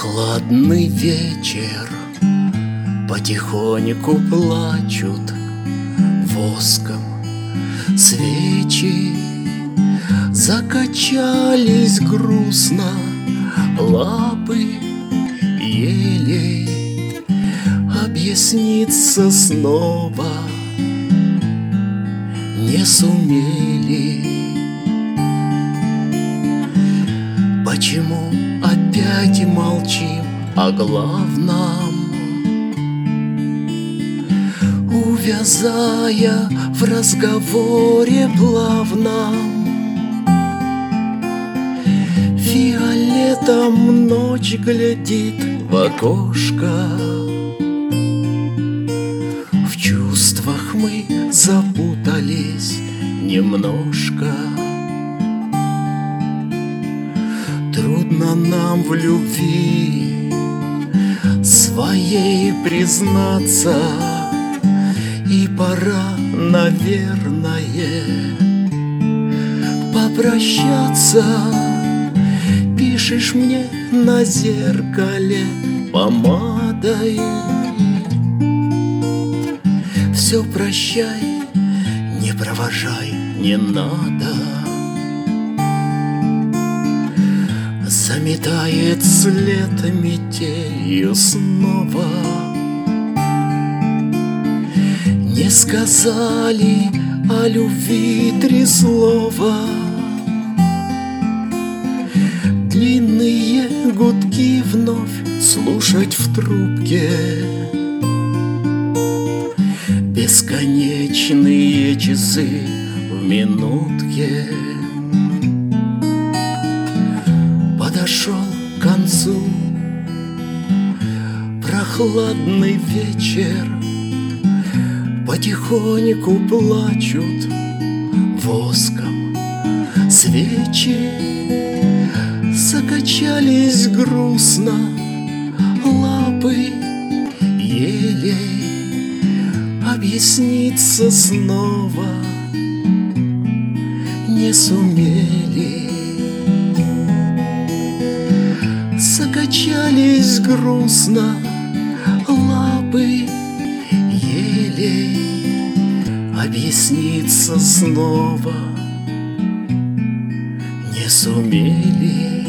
Прохладный вечер, потихоньку плачут воском свечи. Закачались грустно лапы елей. Объясниться снова не сумели. Почему опять молчим о главном, увязая в разговоре плавном? Фиолетом ночь глядит в окошко. В чувствах мы запутались немножко. Трудно нам в любви своей признаться, и пора, наверное, попрощаться. Пишешь мне на зеркале помадой: все прощай, не провожай, не надо. Заметает след метелью снова. Не сказали о любви три слова. Длинные гудки вновь слушать в трубке. Бесконечные часы в минутке. Подошел к концу прохладный вечер. Потихоньку плачут воском свечи. Закачались грустно лапы елей. Объясниться снова не сумели. Закачались грустно лапы елей. Объясниться снова не сумели.